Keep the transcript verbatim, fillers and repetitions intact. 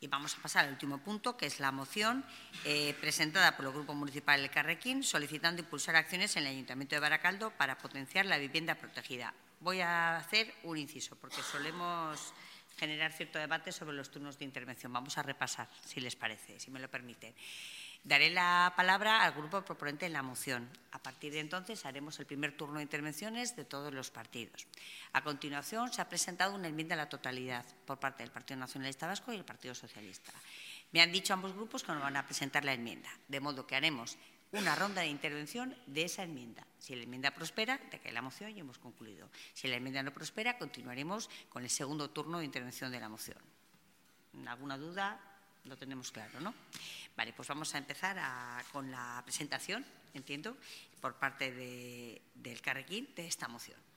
Y vamos a pasar al último punto, que es la moción eh, presentada por el Grupo Municipal El Carrequín, solicitando impulsar acciones en el Ayuntamiento de Baracaldo para potenciar la vivienda protegida. Voy a hacer un inciso, porque solemos generar cierto debate sobre los turnos de intervención. Vamos a repasar, si les parece, si me lo permiten. Daré la palabra al grupo proponente en la moción. A partir de entonces haremos el primer turno de intervenciones de todos los partidos. A continuación se ha presentado una enmienda a la totalidad por parte del Partido Nacionalista Vasco y el Partido Socialista. Me han dicho ambos grupos que no van a presentar la enmienda, de modo que haremos una ronda de intervención de esa enmienda. Si la enmienda prospera, decae la moción y hemos concluido. Si la enmienda no prospera, continuaremos con el segundo turno de intervención de la moción. ¿Alguna duda? Lo tenemos claro, ¿no? Vale, pues vamos a empezar a, con la presentación, entiendo, por parte de, del Carrequín de esta moción.